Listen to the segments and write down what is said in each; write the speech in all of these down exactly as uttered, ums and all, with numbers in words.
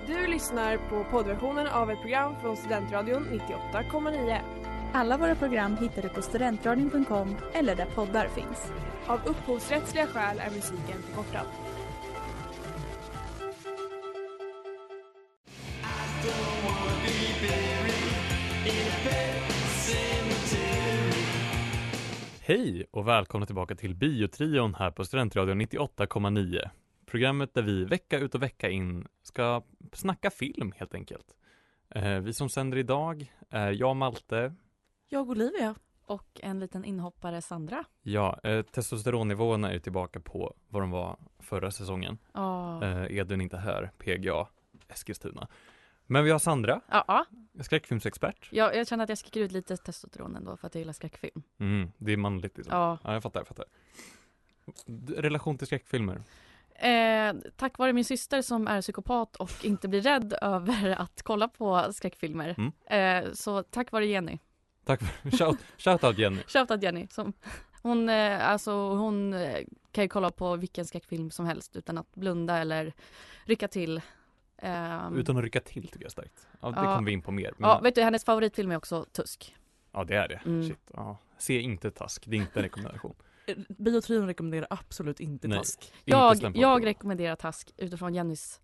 Du lyssnar på poddversionen av ett program från Studentradion nittioåtta komma nio. Alla våra program hittar du på studentradion punkt com eller där poddar finns. Av upphovsrättsliga skäl är musiken förkortad. Hej och välkomna tillbaka till Biotrion här på Studentradion nittioåtta komma nio. Programmet där vi vecka ut och vecka in ska snacka film helt enkelt. Eh, vi som sänder idag är jag Malte. Jag Olivia. Och en liten inhoppare Sandra. Ja, eh, testosteronnivåerna är tillbaka på vad de var förra säsongen. Oh. Eh, Edvin inte här, P G A, Eskilstuna. Men vi har Sandra, ja. skräckfilmsexpert. Ja, jag känner att jag skriker ut lite testosteron ändå för att jag gillar skräckfilm. Mm, det är manligt liksom. Ja. Ja, jag fattar, jag fattar. Relation till skräckfilmer? Eh, tack vare min syster som är psykopat och inte blir rädd över att kolla på skräckfilmer. Mm. Eh, så tack vare Jenny. Tack för shout, shout out Jenny. Shout out Jenny. Som, hon, eh, alltså, hon eh, kan ju kolla på vilken skräckfilm som helst utan att blunda eller rycka till. Um, Utan att rycka till tycker jag starkt. Ja, det ja. kommer vi in på mer. Men ja, vet du, hennes favoritfilm är också Tusk. Ja, det är det. Mm. Shit. Ja. Se inte Task, det är inte en rekommendation. Biotrion rekommenderar absolut inte Nej. Task. Jag, jag rekommenderar Task utifrån Jennys,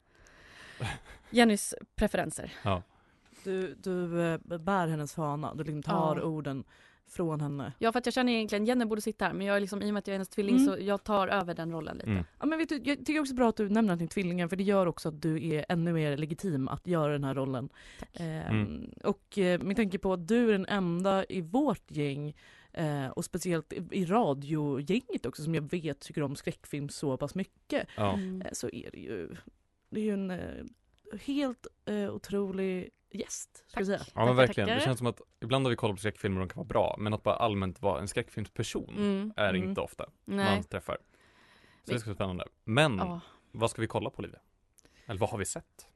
Jennys preferenser. Ja. Du, du eh, bär hennes fana, du liksom tar Ja. orden från henne. Ja, för att jag känner egentligen Jenny borde sitta här, men jag är liksom, i och med att jag är hennes tvilling Mm. så jag tar över den rollen lite. Mm. Ja, men vet du, jag tycker också bra att du nämner din tvillingen, för det gör också att du är ännu mer legitim att göra den här rollen. Tack. Eh, Mm. Och eh, med tanke på att du är den enda i vårt gäng eh, och speciellt i, i radiogänget också som jag vet tycker om skräckfilm så pass mycket, Ja. Mm. eh, så är det ju, det är ju en eh, helt eh, otrolig gäst, ska jag säga. Ja, men Tackar, verkligen. tackar. Det känns som att ibland har vi kollat på skräckfilmer och de kan vara bra, men att bara allmänt vara en skräckfilmsperson Mm. är Mm. inte ofta Nej. man träffar. Så Vi- det ska bli spännande. Men Ja. vad ska vi kolla på, Olivia? Eller vad har vi sett?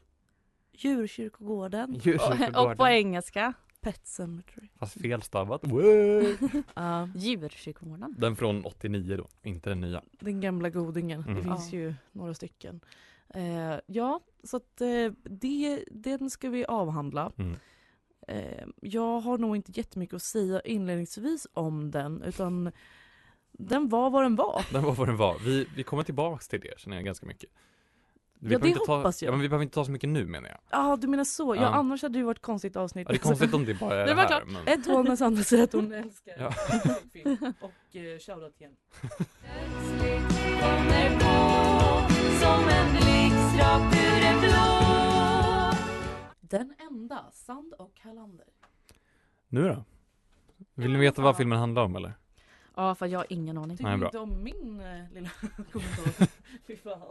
Djurkyrkogården, Och, och på engelska. Pet Sematary. Fast felstavat. Ja, Djurkyrkogården. Den från åttionio då, inte den nya. den gamla godingen. Mm. Det finns Ja. ju några stycken. Eh, ja, så att eh, det, den ska vi avhandla. Mm. Eh, jag har nog inte jättemycket att säga inledningsvis om den, utan den var vad den var. Den var vad den var. Vi, vi kommer tillbaks till det, känner jag ganska mycket. Vi Ja, behöver det inte ta, hoppas jag. Ja, men vi behöver inte ta så mycket nu, menar jag. Ja, ah, du menar så. Ja, Ja. annars hade det ju varit ett konstigt avsnitt. Ja, det är konstigt om det bara är Det det, var här. klart. Men... Ett hål när Sandra säger att hon älskar Ja. film. Och eh, shoutout igen. Kommer på som en blixt rakt ur en blå. Den enda, Sand och Hallander. Nu då? Vill ni veta vad filmen handlar om, eller? Ja, för jag har ingen aning. Tycker Nej, du bra. inte om min eh, lilla kommentar? Fy fan.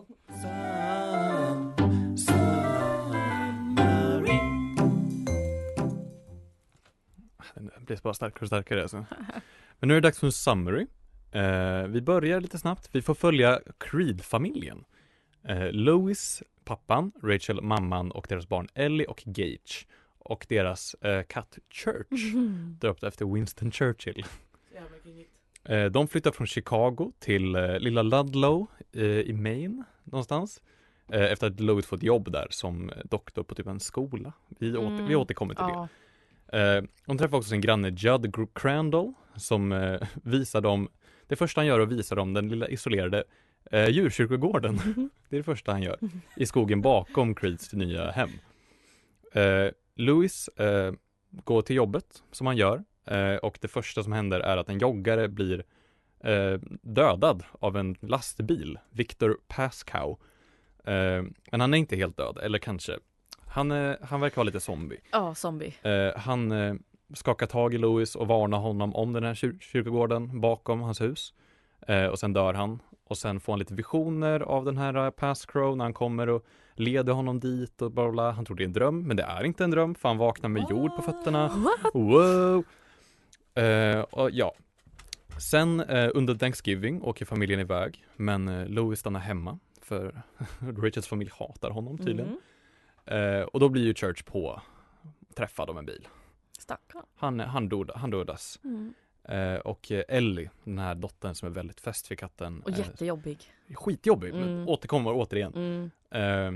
Den blir bara starkare och starkare alltså. Men nu är det dags för en summary. Eh, vi börjar lite snabbt. Vi får följa Creed-familjen. Eh, Lois, pappan, Rachel, mamman och deras barn Ellie och Gage. Och deras eh, katt Church, döpt efter Winston Churchill. Jävla kingigt. Eh, de flyttar från Chicago till eh, lilla Ludlow eh, i Maine någonstans. Eh, efter att Lois fått jobb där som doktor på typ en skola. Vi, åter, Mm. vi återkommer till det. Ja. Eh, de träffar också sin granne Judd Crandall som eh, visar dem, det första han gör är att visa dem den lilla isolerade eh, djurkyrkogården. Det är det första han gör i skogen bakom Creeds nya hem. Eh, Louis eh, går till jobbet som han gör eh, och det första som händer är att en joggare blir eh, dödad av en lastbil, Victor Pascoe. Eh, men han är inte helt död, eller kanske. Han, är, han verkar vara lite zombie. Ja, zombie. Eh, han eh, skakar tag i Louis och varnar honom om den här kyr- kyrkogården bakom hans hus. Eh, och sen dör han. Och sen får han lite visioner av den här uh, Pascoe när han kommer och leder honom dit och bla bla. Han tror det är en dröm, men det är inte en dröm för han vaknar med jord på fötterna. Wow! Eh, och ja. Sen eh, under Thanksgiving åker familjen iväg, men eh, Louis stannar hemma för Richards familj hatar honom tydligen. Mm. Eh, och då blir ju Church på träffad av en bil. Stackarn. Han, han, död, han dödas. Mm. Eh, och eh, Ellie, den här dottern som är väldigt fäst vid katten. Och eh, jättejobbig. skitjobbig, men Mm. återkommer återigen. Mm. Eh,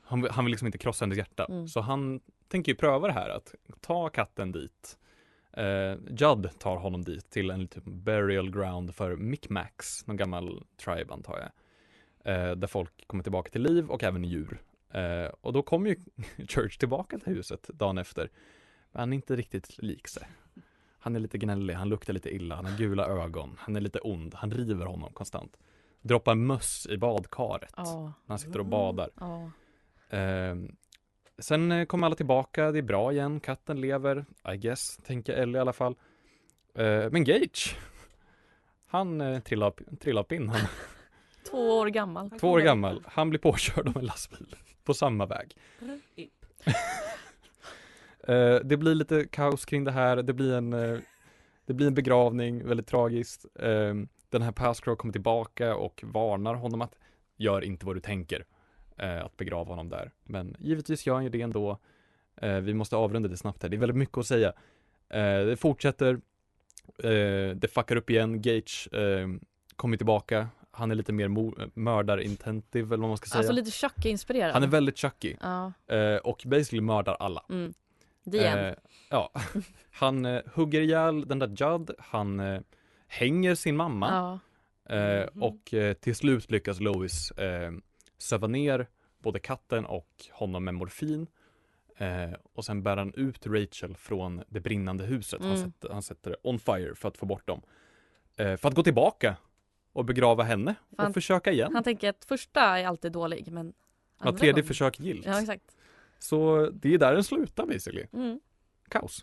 han, vill- han vill liksom inte krossa hennes hjärta. Mm. Så han tänker ju pröva det här att ta katten dit. Eh, Judd tar honom dit till en typ burial ground för Micmacs, någon gammal tribe antar jag. Eh, där folk kommer tillbaka till liv och även djur. Eh, och då kommer ju Church tillbaka till huset dagen efter. Men han är inte riktigt lik sig. Han är lite gnällig, han luktar lite illa, han har gula ögon, han är lite ond, han river honom konstant. Droppar möss i badkaret Ja. när han sitter och badar. Ja. Eh, sen eh, kommer alla tillbaka, det är bra igen, katten lever, I guess, tänker Ellie i alla fall. Eh, men Gage, han eh, trillar, trillar pinn, han Två år gammal. två år gammal, han blir påkörd av en lastbil på samma väg. Eh, det blir lite kaos kring det här, det blir en, eh, det blir en begravning, väldigt tragiskt. Eh, den här Pascrow kommer tillbaka och varnar honom att gör inte vad du tänker. Eh, att begrava honom där. Men givetvis gör han ju det ändå. Eh, vi måste avrunda det snabbt här. Det är väldigt mycket att säga. Eh, det fortsätter. Eh, det fuckar upp igen. Gage eh, kommer tillbaka. Han är lite mer mo- mördarintentive eller vad man ska säga. Alltså lite Chucky-inspirerad. Han är väldigt Chucky. Ja. Eh, och basically mördar alla. Mm. Det igen. Eh, ja. Han eh, hugger ihjäl den där Judd. Han eh, hänger sin mamma. Ja. Eh, Mhm. och eh, till slut lyckas Lois eh, söva ner både katten och honom med morfin. Eh, och sen bär han ut Rachel från det brinnande huset. Han, Mm. sätter, han sätter det on fire för att få bort dem. Eh, för att gå tillbaka och begrava henne Fan. och försöka igen. Han tänker att första är alltid dålig, men Ja, andra tredje gången- försök gillt. Ja, exakt. Så det är där den slutar basically. Mm. Kaos.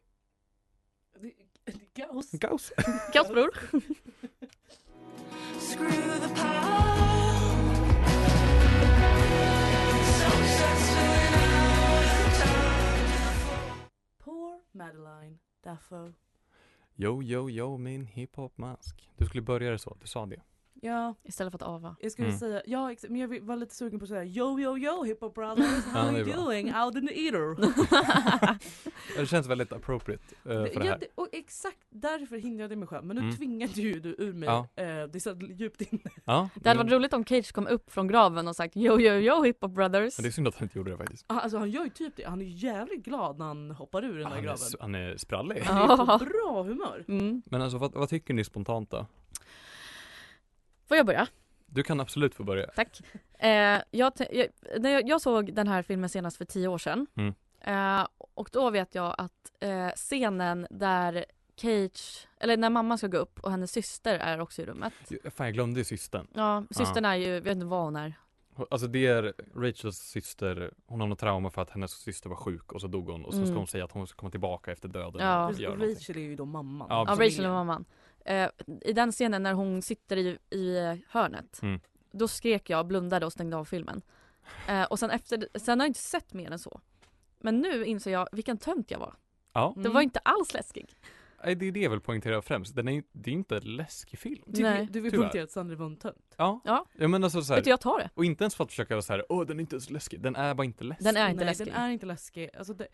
Kaos. Kaos. Kaos, bror. Screw the power. Successful Poor Madeline Dafoe. Yo, yo, yo, min hiphop-mask. Du skulle börja det så, du sa det. Ja, Istället för att ava. jag skulle Mm. säga, ja ex- men jag var lite sugen på att säga yo yo yo hip hop brothers, Ja, how det är you bra. doing out in the eater? Det känns väldigt appropriate eh, för det ja, här. det, och exakt därför hindrade jag mig själv, men nu Mm. tvingade ju du ur mig, Ja. eh, det satt djupt inne. Ja, Det hade men- varit roligt om Cage kom upp från graven och sagt yo yo yo hip hop brothers. Men det är synd att han inte gjorde det faktiskt. Ah, Alltså han gör ju typ det, han är jävligt glad när han hoppar ur den Ja, där han, är, graven. s- han är sprallig. Ja. Han är på bra humör. Mm. Men alltså vad, vad tycker ni spontant då? Får jag börja? Du kan absolut få börja. Tack. Eh, jag, te- jag, när jag, jag såg den här filmen senast för tio år sedan. Mm. Eh, och då vet jag att eh, scenen där Cage, eller när mamma ska gå upp och hennes syster är också i rummet. Ju- Fan, jag glömde ju systern. Ja, systern är ju, jag vet inte vad hon är. Alltså det är Rachels syster, hon har något trauma för att hennes syster var sjuk och så dog hon och så ska Mm. hon säga att hon ska komma tillbaka efter döden Ja. och Precis, göra och någonting. Rachel är ju då mamman. Ja, Ja, precis. Rachel och mamman. Eh, I den scenen när hon sitter i, i hörnet, Mm. då skrek jag, blundade och stängde av filmen. Eh, och sen efter, sen har jag inte sett mer än så. Men nu inser jag vilken tönt jag var. Ja, Det var inte alls läskig. nej, det är det jag vill poängtera främst. Den är, det är inte en läskig film. Du, Nej. du vill Tyvärr. punktera att Sandra var en tönt. Ja, Ja, ja men alltså så vet du, här, jag tar det. och inte ens för att försöka vara så här, åh den är inte ens läskig. Den är bara inte läskig. Den är inte Nej, läskig. den är inte läskig. Alltså det...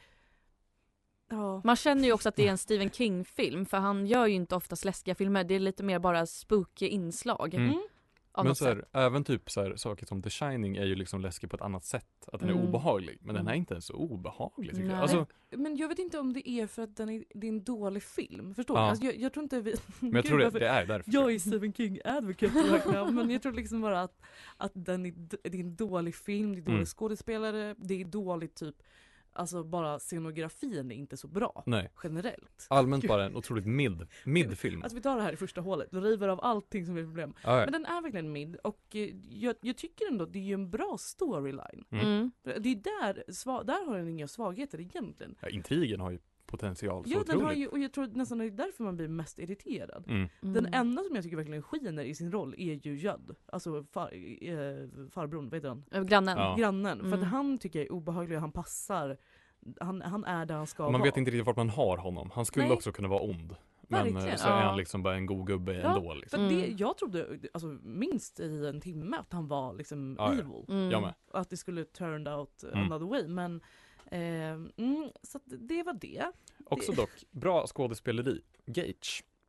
Ja. Man känner ju också att det är en Stephen King-film, för han gör ju inte oftast läskiga filmer. Det är lite mer bara spooky inslag. Mm. Mm. Av Men något så sätt. här, även typ så här, saker som The Shining är ju liksom läskig på ett annat sätt. Att den är Mm. obehaglig. Men den Mm. är inte ens så obehaglig tycker Nej. jag. Alltså, Men jag vet inte om det är för att den är, det är en dålig film. Förstår Ja. du? Alltså jag, jag tror inte vi... men jag tror det, det är därför. Jag är Stephen King advocate right now, men jag tror liksom bara att, att den är, d- det är en dålig film, det är dålig Mm. skådespelare, det är dåligt typ, alltså bara scenografin är inte så bra Nej. generellt. Allmänt bara en otroligt mid, mid-film. Alltså vi tar det här i första hålet, vi river av allting som är problem. Ja, ja. Men den är verkligen mid och eh, jag, jag tycker ändå att det är ju en bra storyline. Mm. Mm. Det är där, sva, där har den inga svagheter egentligen. Ja, intrigen har ju potential så Ja, den har otroligt. ju, och jag tror nästan det är därför man blir mest irriterad. Mm. Den enda som jag tycker verkligen skiner i sin roll är ju Judd. Alltså far, eh, farbrorn, vad heter han? Mm. Grannen. Ja. Grannen. För Mm. att han tycker jag är obehaglig och han passar. Han, han är där han ska Och man vara. vet inte riktigt vart man har honom. Han skulle Nej. också kunna vara ond. Men Verkligen, eh, så är ja. han liksom bara en god gubbe Ja, ändå. Liksom. För det, Mm. jag trodde alltså, minst i en timme att han var liksom Ja, ja. evil. Mm. Jag med. Och att det skulle turned out Mm. another way. Men eh, mm, så att det var det. Också dock, bra skådespeleri. Gage.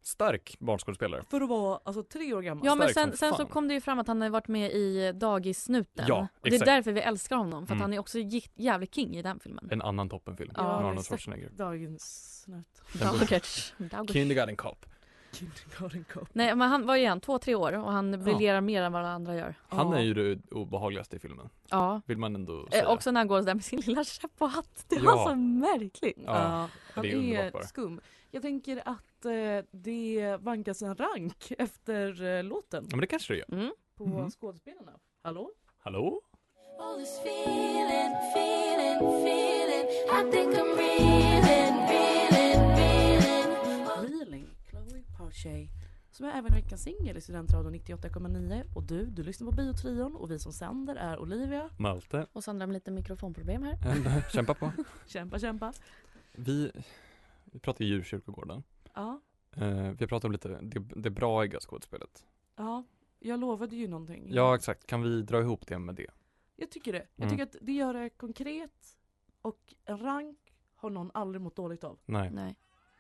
Stark barnskådespelare. För att vara alltså, tre år gammal. Ja, men Stark sen, som sen så fan. kom det ju fram att han har varit med i Dagissnuten. Ja, och det är exakt. därför vi älskar honom. För att Mm. han är också gick- jävligt king i den filmen. En annan toppenfilm. Ja, med Arnold exakt. Schwarzenegger. Dagens snut. Daugert. Daugert. Kindergarten Cop. Kindergarten Cop. Nej, men han var ju igen två, tre år och han briljerar mer än vad alla andra gör. Han Ja. är ju det obehagligaste i filmen. Ja. Vill man ändå Eh, säga. också när han går där med sin lilla käpp och hatt. Det Ja. var så märkligt. Ja, Ja, han det är är, underbart bara. skum. Jag tänker att eh, det vankas en rank efter eh, låten Ja, men det kanske det gör. Mm. på Mhm. skådespelarna. Hallå? Hallå? All this feeling, feeling, feeling. I think I'm reeling, reeling, reeling. Reeling, Chloe Parche, som är även veckans singel i Studentradion nittioåtta komma nio. Och du, du lyssnar på Biotrion och vi som sänder är Olivia. Malte? Och Sandra med lite mikrofonproblem här. Äh, Kämpa på. Kämpa, kämpa. Vi, vi pratar ju djurkyrkogården. Ja, Eh, vi pratar om lite det, det braiga skådespelet. ja, jag lovade ju någonting. Ja, exakt. Kan vi dra ihop det med det? Jag tycker det. Jag Mm. tycker att det gör det konkret och en rank har någon aldrig mått dåligt av. Nej, Nej.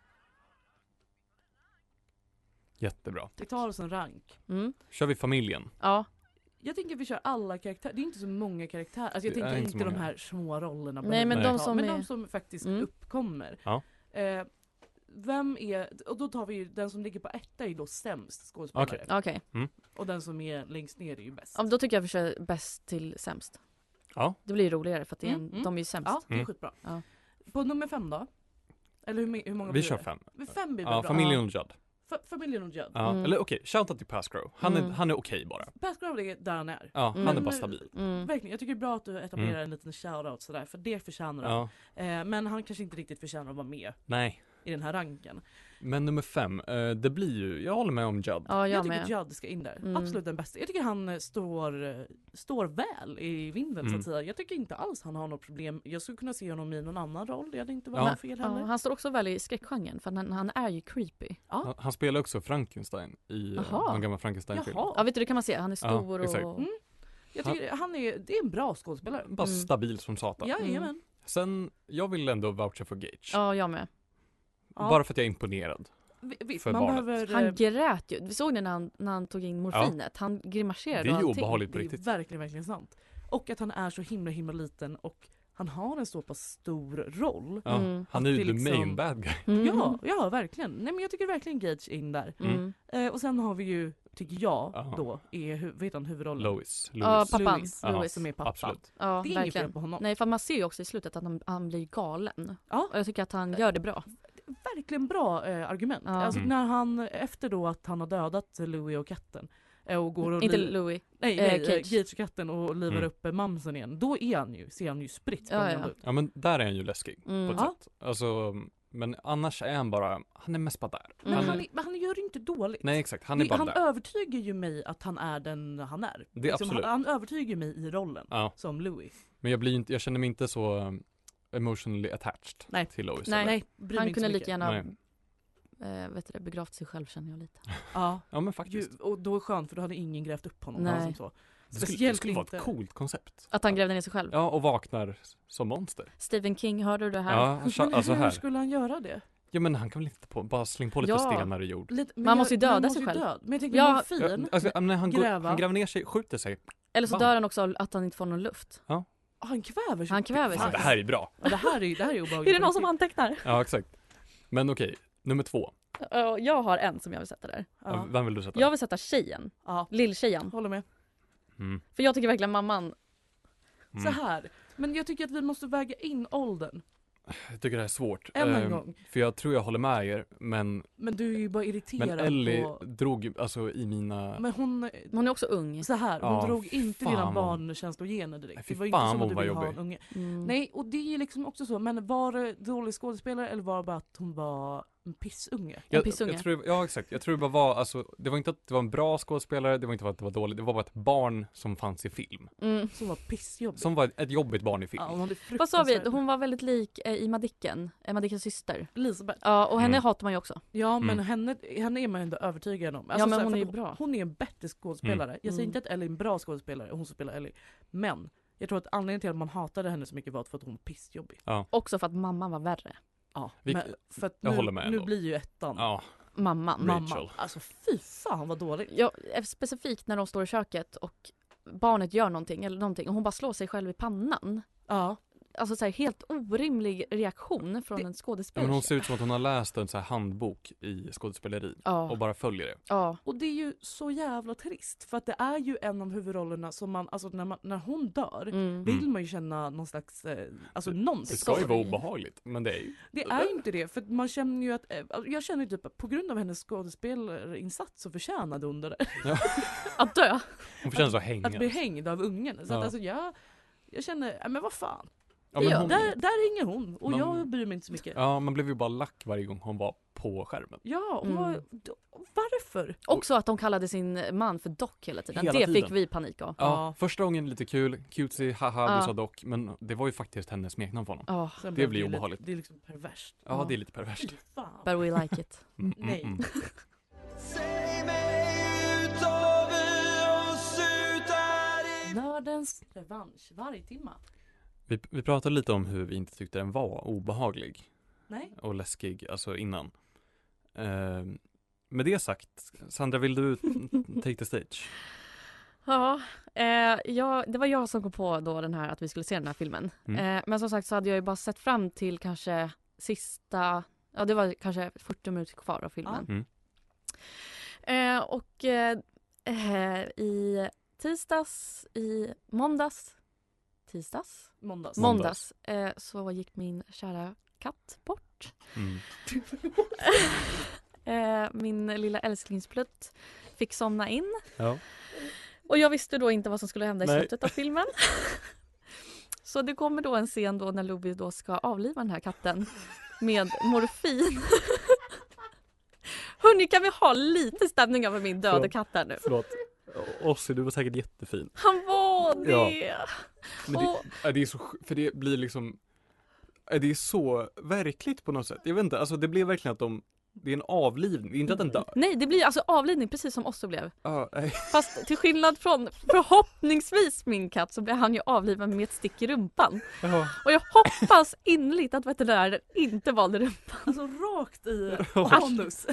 jättebra. Vi tar oss en rank. Mm. Kör vi familjen? Ja. Jag tänker vi kör alla karaktärer. Det är inte så många karaktärer. Alltså jag Det är tänker inte så inte de många. här små rollerna. Nej, men de ta, som men är- de som faktiskt Mm. uppkommer. Ja. Eh, vem är, och då tar vi ju, den som ligger på etta är ju då sämst skådespelare. Okej. Okej. Och den som är längst ner är ju bäst. Ja, men då tycker jag vi kör bäst till sämst. Ja. Det blir ju roligare för att det är en, Mm, mm. de är ju sämst. Ja, det är Mm. skitbra. Ja. På nummer fem då? Eller hur, my- hur många Vi blir kör det? fem. Fem blir väl Ja, bra? familjen Ja. och Judd. Fa- familjen och Judd. Ja. Mm. Eller okej, shoutout till Pascoe. Han är, Mm. han är okej bara. Pascal är där han är. Ja, Mm. han är bara Men- stabil. Mm. Verkligen, jag tycker det är bra att du etablerar Mm. en liten shoutout sådär, för det förtjänar han. Ja, Eh, men han kanske inte riktigt förtjänar att vara med nej. i den här ranken. Men nummer fem, eh, det blir ju, jag håller med om Judd. Ja, Jag, jag tycker med. Judd ska in där. Mm. Absolut den bästa. Jag tycker han eh, står, eh, står väl i vinden så Mm. att säga. Jag tycker inte alls han har något problem. Jag skulle kunna se honom i någon annan roll. Det hade inte varit Ja. något fel Ja, heller. han står också väl i skräckgenren för han, han är ju creepy. Ja. Han, han spelar också Frankenstein i eh, Jaha. någon gammal Frankenstein-film. Jaha. Ja, vet du, det kan man se. Han är Ja, stor exakt. och... Mm. Jag tycker han är, det är en bra skådespelare. Bara Mm. stabil som satan. Jajamän. Sen, jag vill ändå voucha för Gage. Ja, jag med. Ja. Bara för att jag är imponerad. Vi- Visst, för man barnet. behöver... Han eh, grät ju. Vi såg det när han, när han tog in morfinet. Han grimaserade Det är och ju allting. obehagligt på det är riktigt. verkligen, verkligen sant. Och att han är så himla, himla liten och han har en så pass stor roll. Ja, Mm. han är ju Att det the liksom- main bad guy. Mm. Ja, ja, verkligen. Nej, men jag tycker verkligen Gage in där. Mm. Eh, och sen har vi ju, tycker jag Ja. då, är, hu- vad heter han, huvudrollen? Lois. Ja, Louis. pappan. Louis, Jaha. Louis. som är pappan. Absolut. Ja, Det är inget fel verkligen. på honom. Nej, för man ser ju också i slutet att han, han blir galen. Ja, Och jag tycker att han gör det bra. verkligen bra eh, argument. Ja. Alltså Mm. när han, efter då att han har dödat Louis och katten eh, och går och Inte li- Louis. nej, eh, nej, Gage. Gage. Gage och katten och livar Mm. upp eh, mamsen igen. Då är han ju, ser han ju spritt Ja, språngande ja. ut. Ja, men där är han ju läskig Mm. på ett Ja. sätt. Alltså, men annars är han bara, han är mest bara där. Men Mm. han, är- men han gör det inte dåligt. Nej, exakt. Han är Det- bara han där. övertygar ju mig att han är den han är. Det är Liksom, absolut. han, han övertygar mig i rollen Ja, som Louis. men jag blir ju inte, jag känner mig inte så um, emotionally attached Nej. till Lois. Nej. eller? Nej, bryr mig Han inte kunde så lika mycket. gärna Nej. eh, vet du det, begravt sig själv, känner jag lite. Ja, Ja, men ju, faktiskt. och då är det skönt för då hade ingen grävt upp honom. Nej. Alltså, så. Det skulle, det Speciellt skulle vara inte. ett coolt koncept. Att han grävde ner sig själv. Ja, och vaknar som monster. Stephen King, hörde du det här? Ja, Men tja- alltså hur här. skulle han göra det? Ja, men han kan väl inte på, bara slänga på lite Ja. stenar och jord. Lite, men Man måste ju jag- döda man sig måste ju själv. död. Men jag tänker Ja, morfin. Ja, alltså, men han, går, Gräva. han gräver ner sig, skjuter sig. Eller så Va? dör han också av att han inte får någon luft. Han kväver sig. Han kväver Fan, sig. det här är bra. Ja, det här är, det här är obehagligt. Är det någon som antecknar? Ja, exakt. Men okej, nummer två. Ja, jag har en som jag vill sätta där. Ja. Vem vill du sätta? Jag vill sätta tjejen. Ja, Lilltjejen. håller med. Mm. För jag tycker verkligen mamman. Mm. Så här. Men jag tycker att vi måste väga in åldern. Jag tycker det här är svårt. Än en Ehm, gång. För jag tror jag håller med er, men, Men du är ju bara irriterad men Ellie på... drog ju alltså i mina... Men hon... Hon är också ung. Så här, hon Ja, drog inte fan dina vad- barnkänslogener direkt. Nej, fy Det var fan inte som vad att du hon ville var ha en jobbig. unge. Mm. Nej, och det är liksom också så. Men var det dålig skådespelare eller var det bara att hon var en pissunge? En Jag, pissunge. jag tror, ja exakt, jag tror det bara var, alltså, det var inte att det var en bra skådespelare, det var inte att det var dåligt, det var bara ett barn som fanns i film. Mm. Som var pissjobbig. Som var ett, ett jobbigt barn i film. Ja, hon hade Vad sa vi? fruktansvärt- Hon var väldigt lik eh, i Madicken. Eh, Madickens syster. Elisabeth. Ja, och henne Mm. hatar man ju också. Ja, men Mm. henne, henne är man ändå övertygad om. Ja, Alltså, men så här, hon för är ju att bra. Hon är en bättre skådespelare. Mm. Jag säger Mm. inte att Ellie är en bra skådespelare, hon som spelar Ellie. Men jag tror att anledningen till att man hatade henne så mycket var för att hon var pissjobbig. Också för att mamman var värre. Ja, Vi- men för att jag nu, håller med nu ändå. blir ju ettan. Ja, mamman. Rachel. Mamma. Alltså fy fan vad dåligt. Ja, specifikt när de står i köket och barnet gör någonting eller någonting och hon bara slår sig själv i pannan. Ja. Alltså så här, helt orimlig reaktion från Det- en Ja, skådespelare. men hon ser ut som att hon har läst en så här handbok i skådespeleri Ja. och bara följer det. Ja. Och det är ju så jävla trist för att det är ju en av huvudrollerna som man, alltså när, man, när hon dör Mm. vill man ju känna någon slags, eh, alltså någon Det ska ju story. vara obehagligt, men det är ju... Det är ju inte det, för man känner ju att, eh, jag känner ju typ att på grund av hennes skådespelarinsats så förtjänade hon det. Att dö. Hon förtjänar så att hänga. Att bli hängd av ungen. Så Ja. att alltså jag, jag känner, ja, men vad fan. Ja, men Ja, hon, Där, där ringer hon och Man- jag bryr mig inte så mycket. ja, man blev ju bara lack varje gång hon var på skärmen. Ja, hon Mm. var, d- varför? Också att de kallade sin man för Doc hela tiden. Hela det tiden. fick vi panik av. Ja, Ja. första gången lite kul, cutesy, haha, Ja. du sa dock, men det var ju faktiskt hennes smeknamn för honom. Ja, Sen Det blev blir lite- obehagligt. Det är liksom perverst. Ja, det är lite perverst. Fy fan. but we like it. Mm, mm, Nej. mm. Nördens revansch, varje timma. Vi, vi pratade lite om hur vi inte tyckte den var obehaglig Nej? och läskig, alltså innan. Eh, med det sagt, Sandra, vill du take the stage? Ja, eh, jag, det var jag som kom på då den här att vi skulle se den här filmen. Mm. Eh, men som sagt så hade jag ju bara sett fram till kanske sista, ja det var kanske fyrtio minuter kvar av filmen. Mm. Eh, och eh, eh, i tisdags, i måndags, tisdags? Måndags. Måndag. Måndags eh, så gick min kära katt bort. Mm. Eh, min lilla älsklingsplutt fick somna in. Ja. Och jag visste då inte vad som skulle hända i Nej. slutet av filmen. Så det kommer då en scen då när Louie då ska avliva den här katten med morfin. Hörrni, kan vi ha lite stämning över min döda Förlåt. katt här nu? Förlåt. Ossi, du var säkert jättefin. Han var det! Ja. Men det, Och- ja, det är så, sj- för det blir liksom, ja, det är så verkligt på något sätt. Jag vet inte, alltså det blev verkligen att de, det är en avlivning, det är inte att den dör. Nej, det blir alltså avlidning precis som Osso blev. Ja, nej. Fast till skillnad från förhoppningsvis min katt så blev han ju avlivad med ett stick i rumpan. Ja. Och jag hoppas innerligt att veterinären inte valde rumpan. Alltså rakt i Ja. anus.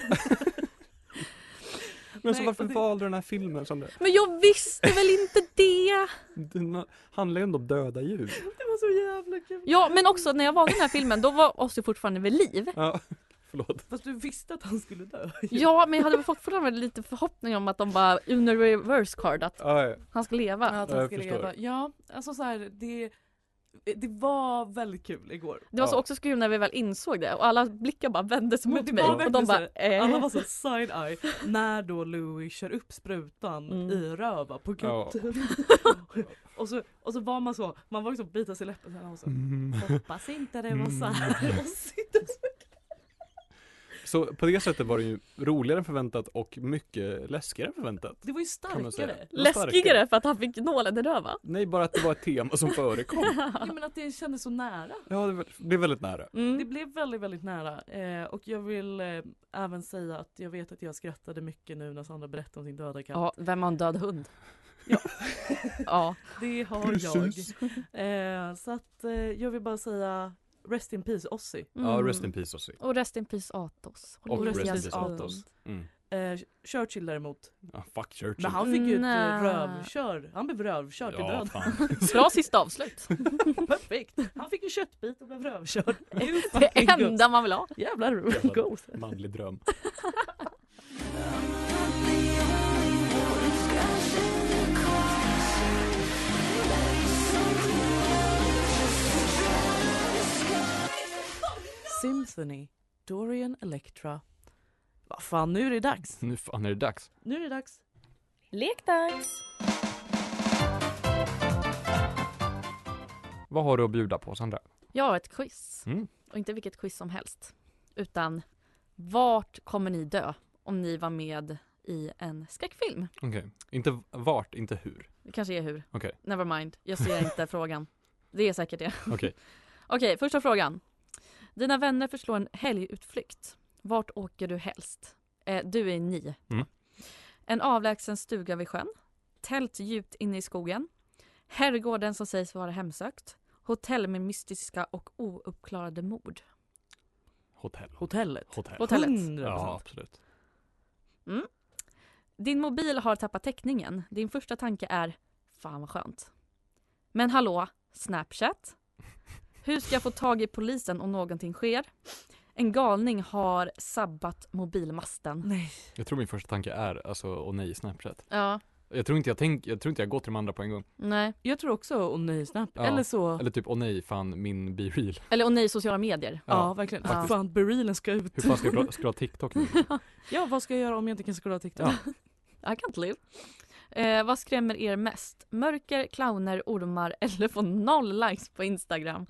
Men så Nej, varför och det- valde du den här filmen som det? Men jag visste väl inte det! Den handlar ju ändå om döda djur. Det var så jävla kul. Ja, men också när jag valde den här filmen då var Ossi fortfarande vid liv. Ja, förlåt. Fast du visste att han skulle dö. Ja, men jag hade väl fortfarande lite förhoppning om att de bara under reverse card att Ja, ja. han ska leva. Att jag han ska förstår. leva. Ja, alltså så här, det, det var väldigt kul igår. Det var så Ja. också kul när vi väl insåg det och alla blickar bara vändes Men mot det mig var och verkligen de så bara här, eh. Alla var så side-eye när då Louis kör upp sprutan Mm. i röva på Ja. katten. och, så, och så var man så, man var liksom bita sig i läppen så här, och så, Mm. hoppas inte det var så Mm. här. Och sitter så. Så på det sättet var det ju roligare än förväntat och mycket läskigare än förväntat. Det var ju Kan man säga. starkare. Det var Läskigare starkare. för att han fick nålen i röva. Nej, bara att det var ett tema som förekom. Ja, men att det kändes så nära. Ja, det var- det blev väldigt nära. Det Mm. blev väldigt, väldigt nära. Eh, och jag vill eh, även säga att jag vet att jag skrattade mycket nu när Sandra berättade om sin döda katt. Ja, vem har en död hund? Ja. Ja. Det har Precis. jag. Eh, så att eh, jag vill bara säga rest in peace Ossi. Ja, Mm. rest in peace Ossi. Och rest in peace Atos. Och rest in Elias peace Lund. Atos. Mm. Eh, Churchill däremot. Ja, fuck Churchill. Men han fick ju ett Nej. eh, rövkör. Han blev rövkörd till Ja, död. fan. Bra sista avslut. Perfekt. Han fick en köttbit och blev rövkörd. Det enda man vill ha. Jävlar Jävla god. manlig dröm. Symphony. Dorian Electra. Vad fan, nu är det dags. Nu fan är det dags. Nu är det dags. Lekdags! Vad har du att bjuda på, Sandra? Jag har ett quiz. Mm. Och inte vilket quiz som helst. Utan vart kommer ni dö om ni var med i en skräckfilm? Okej. Inte vart, inte hur. Det kanske är hur. Okej. Never mind. Jag ser inte frågan. Det är säkert det. Okej. Okej, första frågan. Dina vänner förslår en helgutflykt. Vart åker du helst? Eh, du är ni. Mm. En avlägsen stuga vid sjön. Tält djupt inne i skogen. Herrgården som sägs vara hemsökt. Hotell med mystiska och ouppklarade mord. Hotell. Hotellet. Hotell. Hotellet. hundra Ja, procent. absolut. Mm. Din mobil har tappat täckningen. Din första tanke är, fan vad skönt. Men hallå, Snapchat? Hur ska jag få tag i polisen om någonting sker? En galning har sabbat mobilmasten. Nej. Jag tror min första tanke är alltså, och nej, Snapchat. Ja, Jag tror inte jag tänk, jag tror inte jag går till de andra på en gång. nej. Jag tror också och nej Snap. Ja. Eller så. Eller typ, åh nej, fan, min BeReal. Eller och nej, sociala medier. Ja, Ja, verkligen. Ja. Fan, berealen ska ut. Hur fan ska jag scrolla TikTok nu? Ja, vad ska jag göra om jag inte kan scrolla TikTok? Ja. I can't live. Eh, vad skrämmer er mest? Mörker, clowner, ormar eller få noll likes på Instagram?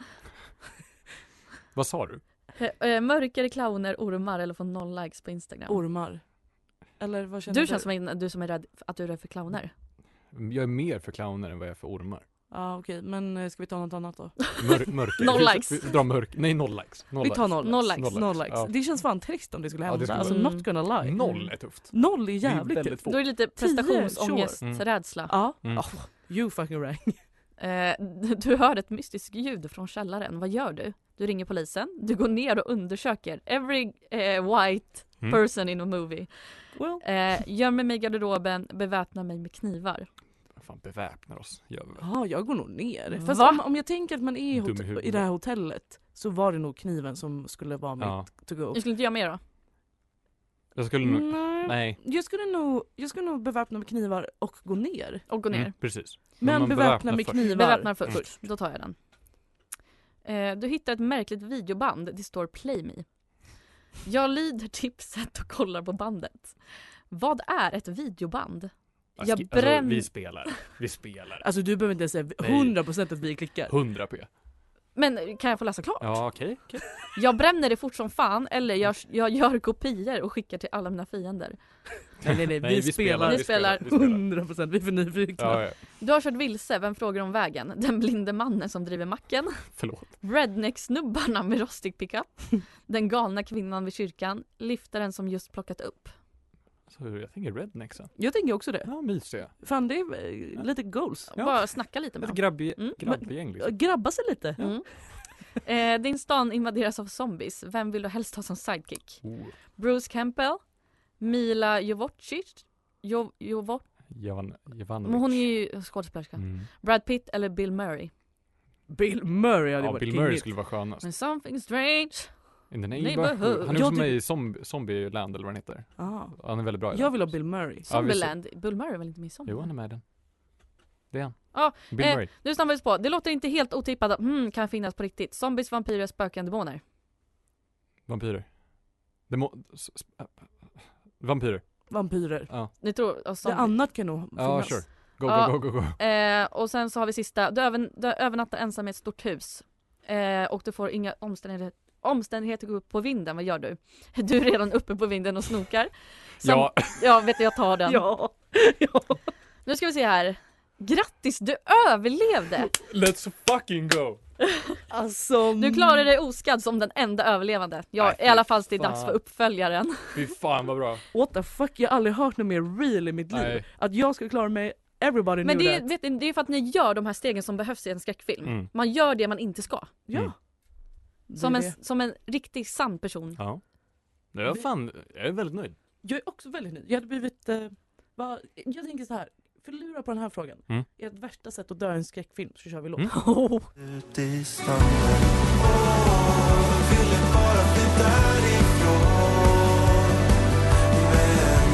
Vad sa du? Eh, eh, mörker, clowner, ormar eller få noll likes på Instagram? Ormar. Eller vad känner Du du? känns som en, du som är rädd att du är rädd för clowner. Jag är mer för clowner än vad jag är för ormar. Ja, okej. Men eh, ska vi ta något annat då? Mör, mörker. Noll Vi- likes. Vi, vi drar mörk. Nej, noll likes. Noll Vi likes. tar noll Noll likes. likes. Noll likes. Ja. Det känns fan trist om det skulle Ja, hända. det skulle alltså vara- not gonna lie. Noll är tufft. Noll är Det är jävligt väldigt tufft. få. Då är det lite Tio, prestationsångest, sure. Mm. rädsla. Ja. Mm. Oh, you fucking rang. Eh, du hör ett mystiskt ljud från källaren. Vad gör du? Du ringer polisen. Du går ner och undersöker. Every eh, white Mm. person in a movie. Well. Eh, gömmer mig i garderoben. Beväpnar mig med knivar. Fan, beväpnar oss. Gör vi väl. Ja, jag går nog ner. Fast Va? om, om jag tänker att man är i, Dum i hot- huvudet. i det här hotellet så var det nog kniven som skulle vara mitt Ja. to go. Jag skulle inte göra mer då. Jag skulle nog... Nej. Nej. Jag skulle nog, jag skulle nog beväpna med knivar och gå ner. Och gå ner. Mm, precis. Men man beväpna beväpnar med först. knivar. Beväpnar först. Mm. Då tar jag den. Eh, du hittar ett märkligt videoband. Det står Play Me. Jag lyder tipset och kollar på bandet. Vad är ett videoband? Jag Alltså, bränn- vi spelar. Vi spelar. Alltså du behöver inte säga Nej. hundra procent att vi klickar. hundra p. Men kan jag få läsa klart? Ja, okej. Okay. Jag bränner det fort som fan eller jag, jag gör kopior och skickar till alla mina fiender. Nej nej nej, vi, Nej, vi spelar. Ni vi spelar. vi spelar. hundra procent, vi är för nyfikna. Ja, ja. Du har kört vilse, vem frågar om vägen? Den blinde mannen som driver macken. Förlåt. Redneck-snubbarna med rostig pickup. Den galna kvinnan vid kyrkan. Liftaren som just plockat upp. Så jag tänker rednecksen. Jag tänker också det. Ja, mysiga. Fan det är eh, lite goals. Ja. Bara snacka lite med Ett dem. grabbig, Mm. grabbgäng liksom. Grabba sig lite. Mm. Eh, din stan invaderas av zombies. Vem vill du helst ha som sidekick? Oh. Bruce Campbell, Mila Jovovich, jo, Jovo, Javan, Jovanovic. men hon är ju skådespelerska. Mm. Brad Pitt eller Bill Murray? Bill Murray hade Ja, varit Bill Murray kingigt. skulle vara skönast. Men something strange. In the Neighborhood. neighborhood. Han är Jag också med tycker- i Zombie, Zombieland eller vad den heter. Ah. Han är väldigt bra i Jag den. vill ha Bill Murray. Ja, vi Zombieland. Bill Murray är väl inte med i Jo, Zombieland? han är med i den. Det är han. Ja, Bill eh, Murray. Nu snabbades på. Det låter inte helt otippat att hmm, kan finnas på riktigt. Zombies, vampyrer, spöken, demoner. Vampyrer. Demo... s- s- äh, Vampyrer. Vampyrer. Ja. Ni tror och Det zombie- annat kan nog Ja, finnas. sure. Go, Ja. go, go, go, go. Eh, och sen så har vi sista. Du, över, du övernattar ensam i ett stort hus. Eh, och du får inga omständigheter, omständigheter att gå upp på vinden. Vad gör du? Du är redan uppe på vinden och snokar. Sam- Ja, Ja, vet du, jag tar den. Ja. ja. Nu ska vi se här. Grattis, du överlevde! let's fucking go! Alltså. Du klarade dig oskadd som den enda överlevande. Ja, Nej, i alla fy fall det är dags fan. för uppföljaren. Fy fan vad bra. What the fuck, jag har aldrig hört något mer real i mitt liv. Nej. Att jag ska klara mig, everybody Men knew det är, that. vet ni, det är för att ni gör de här stegen som behövs i en skräckfilm. Mm. Man gör det man inte ska. Ja. Mm. Det Som är en, det. som en riktig sann person. Ja. Det var fan, jag är väldigt nöjd. Jag är också väldigt nöjd. Jag hade blivit, eh, va, jag tänker så här. Förlura på den här frågan. Mm. Ert värsta sätt att dö i en skräckfilm så kör vi låt. Mm. Oh. Ut i stan. Åh, ville bara bli därifrån. Men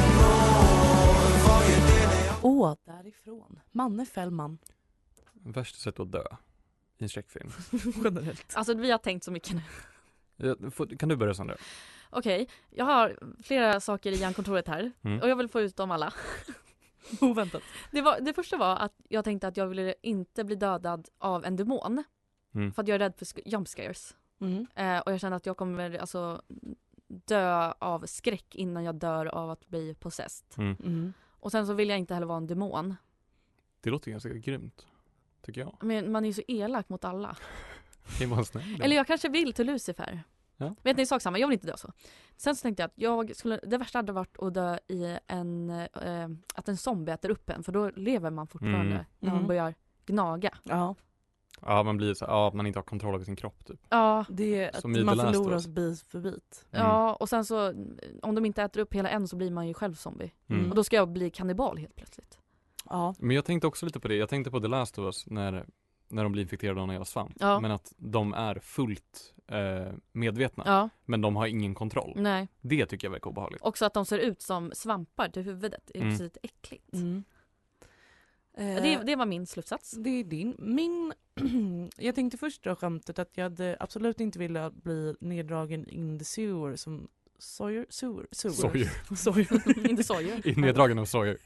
nå, vad är det när jag Åh, därifrån. Manne Fällman. Värsta sätt att dö i en skräckfilm. Generellt. Alltså vi har tänkt så mycket nu. Jag, får, kan du börja Sandra? Okej, jag har flera saker i hjärnkontoret här. Mm. Och jag vill få ut dem alla. Oväntat. Det, var, det första var att jag tänkte att jag ville inte bli dödad av en demon. Mm. För att jag är rädd för sk- jump scares. Mm. Eh, och jag känner att jag kommer alltså dö av skräck innan jag dör av att bli possessed. Mm. Mm. Och sen så vill jag inte heller vara en demon. Det låter ganska grymt, tycker jag. Men man är ju så elak mot alla. Det är bara snäll. Eller jag kanske vill till Lucifer. Ja. Vet ni, sak samma, jag vill inte dö så. Sen så tänkte jag att jag skulle, det värsta hade varit att dö i en, eh, att en zombie äter upp en. För då lever man fortfarande Mm. när man Mm. börjar gnaga. Ja. Ja, man blir så, ja, att man inte har kontroll över sin kropp typ. Ja, Det är att Som i man The Last of förlorar Us. bit för bit. Mm. ja, och sen så om de inte äter upp hela en så blir man ju själv zombie. Mm. Och då ska jag bli kannibal helt plötsligt. Ja. Men jag tänkte också lite på det. Jag tänkte på The Last of Us när, när de blir infekterade av en jävla svamp. Ja. Men att de är fullt eh, medvetna. Ja, Men de har ingen kontroll. nej. Det tycker jag verkar obehagligt. Också att de ser ut som svampar till huvudet. Det är Mm. också lite äckligt. Mm. Eh, Det, det var min slutsats. Det är din. Min... jag tänkte först dra skämtet att jag hade absolut inte velat bli neddragen in the sewer som Sawyer? Sewer? Sewer. Sawyer. Sawyer. Inte Sawyer. Neddragen av Sawyer.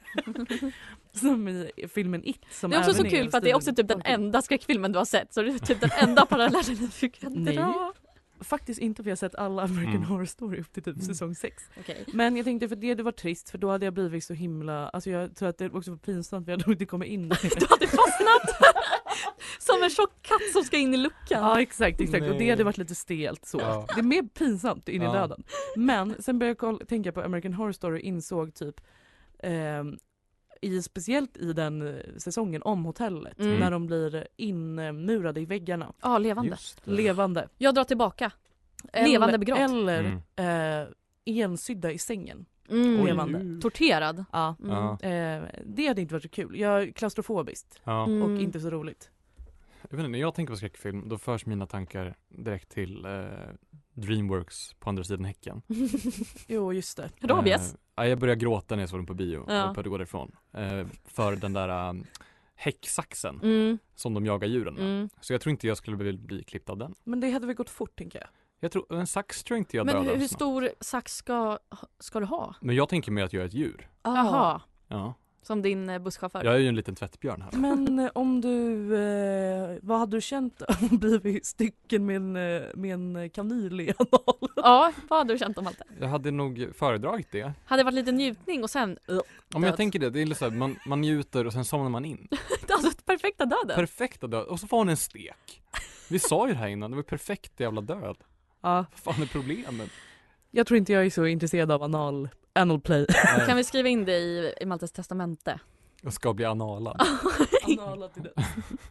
Som i filmen It. Som Det är också även så kul för att det är också typ den Stephen enda skräckfilmen du har sett. Så det är typ den enda parallellen du kan Nej. dra. Faktiskt inte, för jag har sett alla American Mm. Horror Story upp till typ säsong sex. Okej. Men jag tänkte för det det var trist, för då hade jag blivit så himla... Alltså jag tror att det också var pinsamt, för jag hade inte kommit in där. Du hade fastnat! Som en tjock katt som ska in i luckan. Ja exakt, exakt. Och det Nej. hade varit lite stelt så. Ja. Det är mer pinsamt in i Ja. döden. Men sen började jag kolla, tänka på American Horror Story och insåg typ ehm, i, speciellt i den eh, säsongen om hotellet, Mm. när de blir inmurade i väggarna. Ja, levande. Just det. Levande. Jag drar tillbaka. Levande begravd. Eller Mm. eh, ensydda i sängen. Mm. Levande. Torterad. Ja. Mm. Ja. Eh, det hade inte varit så kul. Jag är klaustrofobiskt Ja. Mm. och inte så roligt. Jag vet inte, när jag tänker på skräckfilm, då förs mina tankar direkt till eh, Dreamworks på andra sidan häcken. Jo, just det. Rabies. Eh, ja, jag började gråta när jag såg den på bio Ja. och började gå därifrån. Eh, för den där um, häcksaxen Mm. som de jagar djuren med. Mm. Så jag tror inte jag skulle bli, bli klippt av den. Men det hade väl gått fort, tänker jag. Jag tror, en sax tror inte jag Men dödar hur, hur snabbt. stor sax ska, ska du ha? Men jag tänker mig att jag är ett djur. Jaha, Ja. som din eh, busschaufför. Jag är ju en liten tvättbjörn här. Men eh, om du, eh, vad hade du känt om du blivit stycken med en, eh, med en kanyl i analen? Ja, vad hade du känt om allt det? Jag hade nog föredragit det. Hade det varit lite njutning och sen, uh, Om jag Död. tänker det, det är lite så här, man, man njuter och sen somnar man in. alltså perfekta döden. Perfekta död. Och så får hon en stek. Vi sa ju det här innan, det var perfekt jävla död. Ja, Vad fan är problemet? jag tror inte jag är så intresserad av anal, anal play. Nej, Kan vi skriva in det i, i Maltes testamente? jag ska bli analad. Anala till det.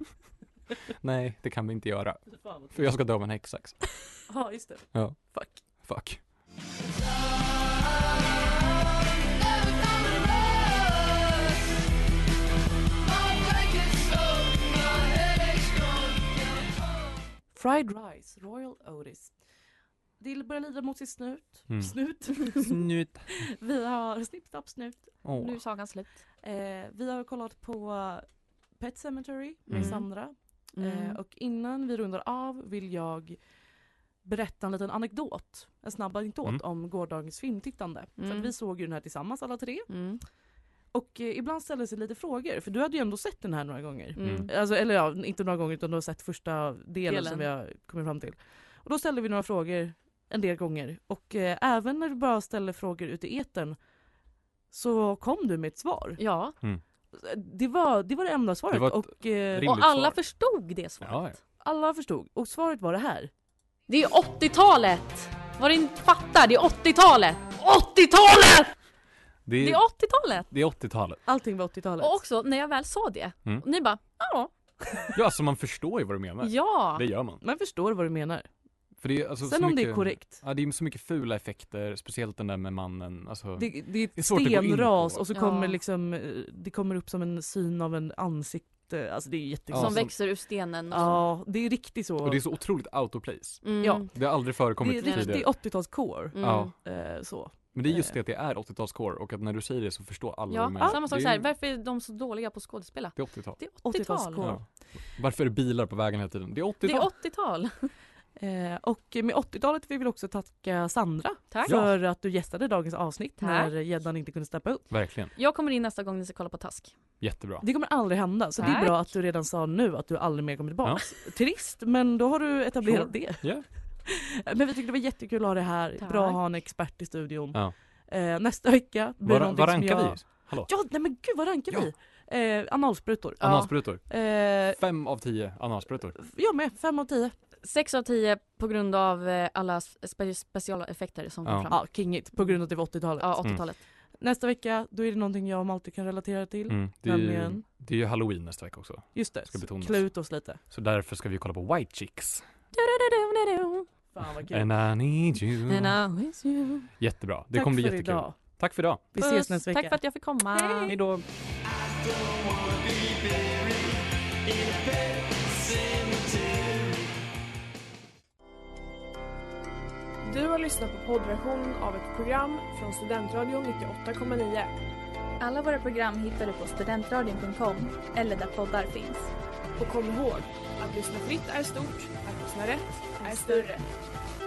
Nej, det kan vi inte göra. För jag ska dö med en häcksax. Ja, just det. Ja. Fuck. Fuck. Fried rice, Royal Otis. Det börjar lida mot sitt snut. Mm. Snut. Snut. Vi har snipp, snapp, snut. Åh. Nu är sagan slut. Eh, vi har kollat på Pet Sematary med Mm. Sandra. Mm. Eh, och innan vi rundar av vill jag berätta en liten anekdot. En snabb anekdot Mm. om gårdagens filmtittande. För Mm. att vi såg ju den här tillsammans alla tre. Mm. Och eh, ibland ställer sig lite frågor. För du hade ju ändå sett den här några gånger. Mm. Mm. Alltså, eller ja, inte några gånger utan du har sett första delen, Delen. som vi har kommit fram till. Och då ställde vi några frågor en del gånger. Och eh, även när du bara ställer frågor ute i etern så kom du med ett svar. Ja, Det var det, var det enda svaret. Det var ett och eh, rimligt och alla svar. förstod det svaret. Ja, ja. alla förstod. Och svaret var det här. Det är åttiotalet! Vad du inte fattar, det är åttiotalet! åttiotalet! Det Det är, är åttiotalet! det är åttiotalet. Allting var åttiotalet. Och också när jag väl sa det, Mm. och ni bara, ja, Ja, alltså man förstår ju vad du menar. ja. Det gör man. Man förstår vad du menar. För det är, alltså, Sen så om mycket, det är korrekt. Ja, det är så mycket fula effekter, speciellt den där med mannen. Alltså, Det, det är Det är ett svårt att gå in stenras på. och så Ja. kommer liksom, eh, det kommer upp som en syn av en ansikte. Alltså det är jättekonstigt. Som som- växer ur stenen. Och så. Ja, det är riktigt så. och det är så otroligt out of place. Mm. Ja. Det har aldrig förekommit det är tidigare. riktigt åttiotalscore. Mm. Ja. Eh, så. Men det är just det att det är åttiotalscore och att när du säger det så förstår alla vad du Ja, menar. samma sak Det är så här, ju- varför är de så dåliga på att skådespela? Det är åttiotal. Det är åttiotal. åttiotalscore. Ja. Varför är det bilar på vägen hela tiden? Det är Det åttiotal. är åttiotal. Eh, och med åttiotalet vill vi också tacka Sandra Tack. för att du gästade dagens avsnitt Tack. när gäddan inte kunde steppa upp. Verkligen. Jag kommer in nästa gång ni ska kolla på Task. Jättebra. Det kommer aldrig hända, så det är Tack. bra att du redan sa nu att du aldrig mer kommer tillbaka. Trist, men då har du etablerat Sure. det. Ja. Men vi tyckte det var jättekul att ha det här. Tack. Bra att ha en expert i studion. Ja. Eh, nästa vecka blir Vad, någonting vad som rankar jag... vi? Hallå? Ja, nej men gud vad rankar Ja. vi? Eh, analsprutor. Ja. Analsprutor. Eh, Fem av tio analsprutor. jag med, fem av tio. Sex av tio på grund av eh, alla spe- specialeffekter som kom Ja. fram. Ja, kingigt på grund av att det var åttiotalet. Ja, åttiotalet. nästa vecka då är det någonting jag och Malte kan relatera till. Mm. Det, är ju, Nämligen- det är ju Halloween nästa vecka också. Just det, Ska betonas. klä ut oss lite. Så därför ska vi kolla på White Chicks. Fan vad kul. And I need you. And I wish you. Jättebra. Det Tack kommer bli för jättekul. idag. Tack för idag. Vi ses Puss. nästa vecka. Tack för att jag fick komma. Hej då. Du har lyssnat på poddversion av ett program från Studentradion nittioåtta komma nio. Alla våra program hittar du på studentradion punkt com eller där poddar finns. Och kom ihåg, att lyssna fritt är stort, att lyssna rätt är större.